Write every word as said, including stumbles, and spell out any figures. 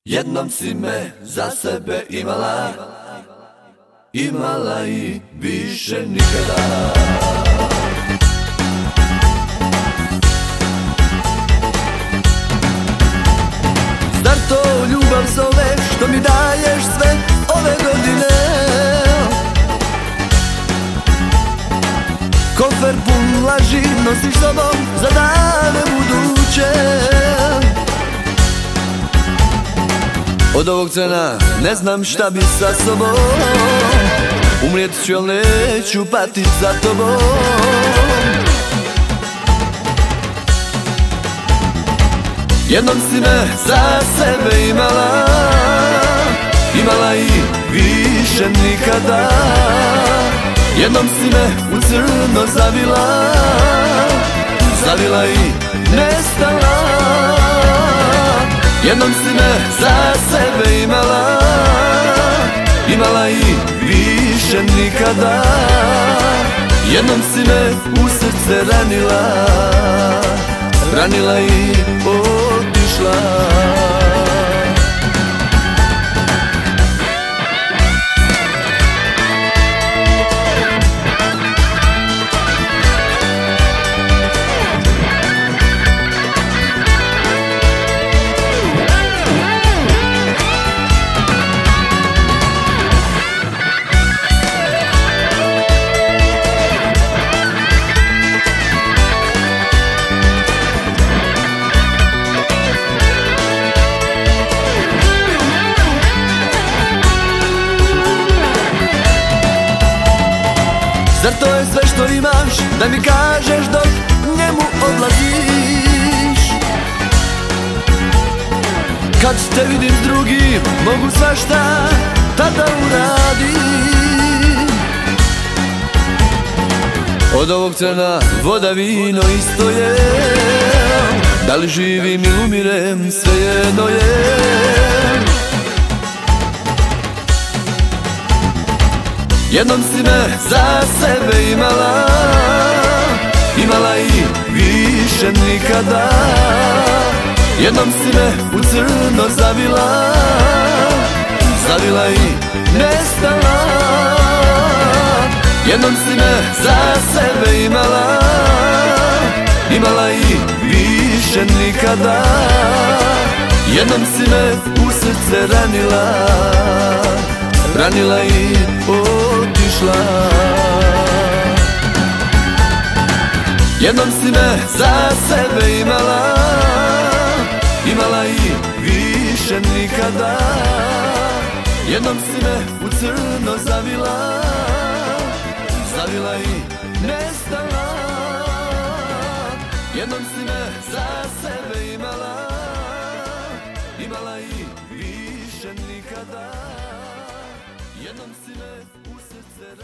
Jednom si me za sebe imala, imala i više nikada. Zar to ljubav zove što mi daješ sve ove godine? Kofer pun laži nosiš sobom za dane buduće. Od ovog trena ne znam šta bi sa sobom, umrijet ću, al neću patit za tobom. Jednom si me za sebe imala, imala i više nikada. Jednom si me u crno zavila, zavila i nestala. Jednom si me za sebe imala, imala i više nikada. Jednom si me u srce ranila, ranila i otišla. Zar to je sve što imaš da mi kažeš dok njemu odlaziš? Kad te vidim s drugim mogu svašta tada uradim. Od ovog trena voda, vino isto je, da li živim ili umirem svejedno je. Jednom si me za sebe imala, imala i više nikada. Jednom si me u crno zavila, zavila i nestala. Jednom si me za sebe imala, imala i više nikada. Jednom si me u srce ranila, ranila i otišla. Jednom si me za sebe imala, imala i više nikada. Jednom si me u crno zavila, zavila i nestala. Jednom si me za sebe imala, imala i više nikada. Jednom si me u srce